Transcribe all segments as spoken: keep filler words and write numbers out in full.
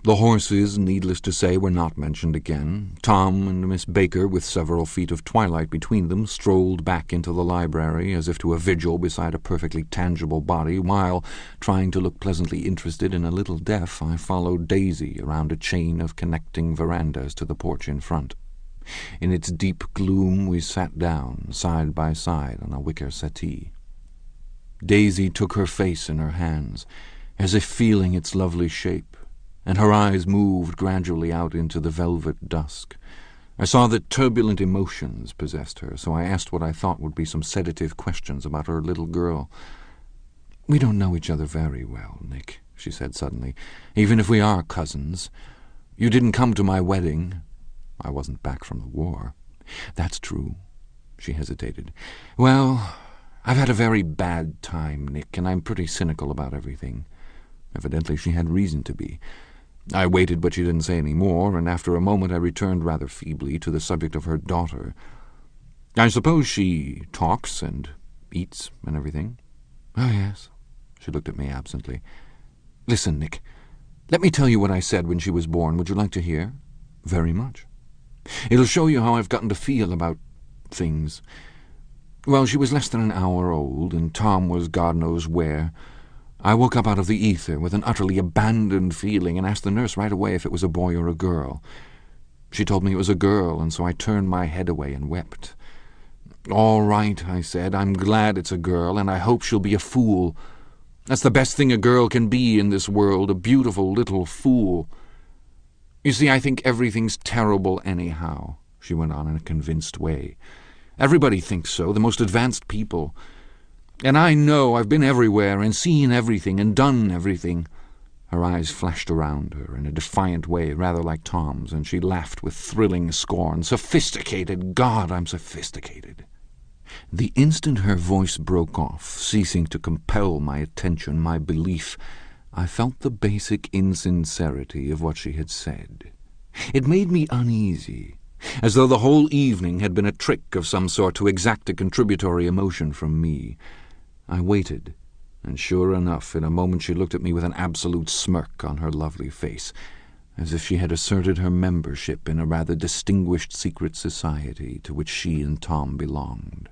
The horses, needless to say, were not mentioned again. Tom and Miss Baker, with several feet of twilight between them, strolled back into the library as if to a vigil beside a perfectly tangible body, while, trying to look pleasantly interested and a little deaf, I followed Daisy around a chain of connecting verandas to the porch in front. In its deep gloom we sat down, side by side, on a wicker settee. Daisy took her face in her hands, as if feeling its lovely shape, and her eyes moved gradually out into the velvet dusk. I saw that turbulent emotions possessed her, so I asked what I thought would be some sedative questions about her little girl. "We don't know each other very well, Nick," she said suddenly, "even if we are cousins. You didn't come to my wedding. I wasn't back from the war." "That's true." She hesitated. "Well, I've had a very bad time, Nick, and I'm pretty cynical about everything." Evidently she had reason to be. I waited, but she didn't say any more, and after a moment I returned rather feebly to the subject of her daughter. "I suppose she talks and eats and everything?" "Oh, yes." She looked at me absently. "Listen, Nick, let me tell you what I said when she was born. Would you like to hear?" "Very much." "It'll show you how I've gotten to feel about things. Well, she was less than an hour old, and Tom was God knows where. I woke up out of the ether with an utterly abandoned feeling and asked the nurse right away if it was a boy or a girl. She told me it was a girl, and so I turned my head away and wept. 'All right,' I said, 'I'm glad it's a girl, and I hope she'll be a fool. That's the best thing a girl can be in this world, a beautiful little fool. You see, I think everything's terrible anyhow,' she went on in a convinced way. 'Everybody thinks so, the most advanced people. And I know I've been everywhere and seen everything and done everything.' Her eyes flashed around her in a defiant way, rather like Tom's, and she laughed with thrilling scorn. 'Sophisticated! God, I'm sophisticated!' The instant her voice broke off, ceasing to compel my attention, my belief, I felt the basic insincerity of what she had said. It made me uneasy, as though the whole evening had been a trick of some sort to exact a contributory emotion from me. I waited, and sure enough, in a moment she looked at me with an absolute smirk on her lovely face, as if she had asserted her membership in a rather distinguished secret society to which she and Tom belonged.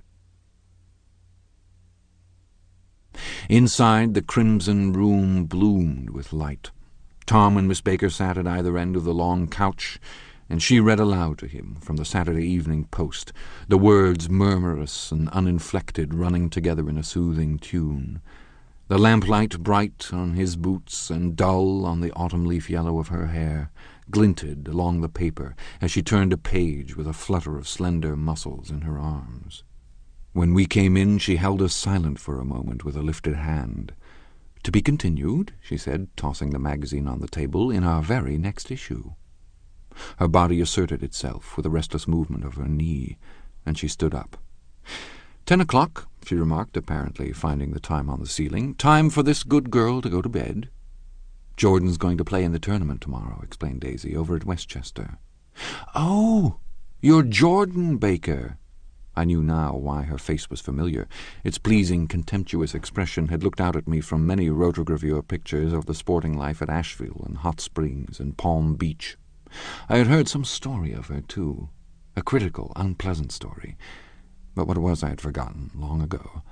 Inside, the crimson room bloomed with light. Tom and Miss Baker sat at either end of the long couch, and she read aloud to him from the Saturday Evening Post, the words murmurous and uninflected running together in a soothing tune. The lamplight, bright on his boots and dull on the autumn leaf yellow of her hair, glinted along the paper as she turned a page with a flutter of slender muscles in her arms. When we came in, she held us silent for a moment with a lifted hand. "To be continued," she said, tossing the magazine on the table, "in our very next issue." Her body asserted itself with a restless movement of her knee, and she stood up. "Ten o'clock," she remarked, apparently finding the time on the ceiling. "Time for this good girl to go to bed." "Jordan's going to play in the tournament tomorrow," explained Daisy, "over at Westchester." "Oh, you're Jordan Baker." I knew now why her face was familiar. Its pleasing, contemptuous expression had looked out at me from many rotogravure pictures of the sporting life at Asheville and Hot Springs and Palm Beach. I had heard some story of her, too, a critical, unpleasant story, but what it was I had forgotten long ago.